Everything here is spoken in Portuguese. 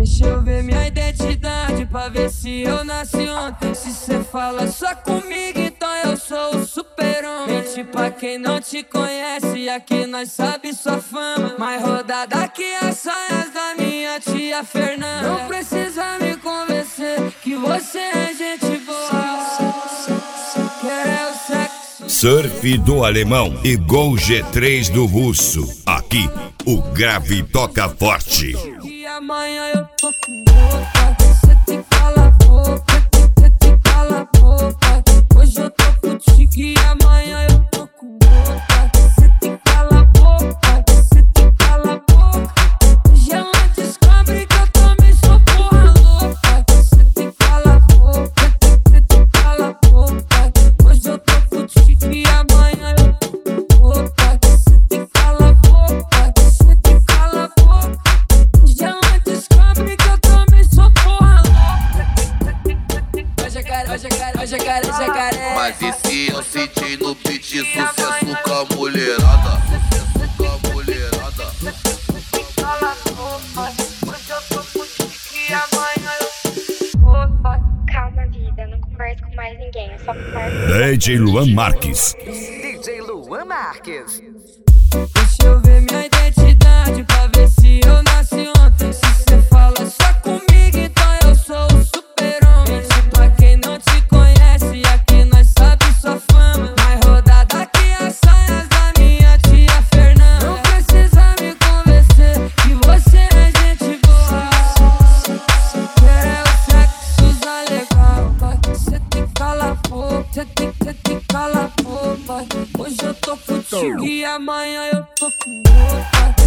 Deixa eu ver minha identidade pra ver se eu nasci ontem. Se cê fala só comigo, então eu sou o super-homem. Mente pra quem não te conhece, aqui nós sabe sua fama. Mais rodada que as saias da minha tia Fernanda. Não precisa me convencer que você é gente boa. Quer é o sexo. Surf do alemão e Gol G3 do russo. Aqui o grave toca forte. E amanhã eu tô com outra. Cê tem que calar a boca, cê tem que calar a boca. Hoje eu tô contigo e amanhã eu tô com outra. Cê tem que calar a boca, cê tem que calar a boca. Hoje ela descobre que eu também sou porra louca. Cê tem que calar a boca, cê tem que calar a boca. Hoje eu tô contigo e amanhã eu tô com outra. Cê tem que calar a boca, cê tem que calar a boca. Hoje ela descobre que eu também sou porra louca. Jacaré. Mas esse eu senti no beat, sucesso com a mulherada. Sucesso com a mulherada. Cala a boca, hoje eu tô contigo e amanhã eu opa. Calma, vida, não converso com mais ninguém, eu só converso. DJ Luan Marques. DJ Luan Marques. Deixa eu ver minha identidade pra ver se eu nasci ontem. Se cê fala só comigo, então eu sou o super-homem. Mente pra quem não te conhece, aqui nós sabe sua fama. Mais rodada que as saias da minha tia Fernanda. Não precisa me convencer que você é gente boa. Quer é o sexo legal, pai. Cê tem que calar a boca, cê tem que calar a boca. Hoje eu tô contigo e amanhã eu tô com outra.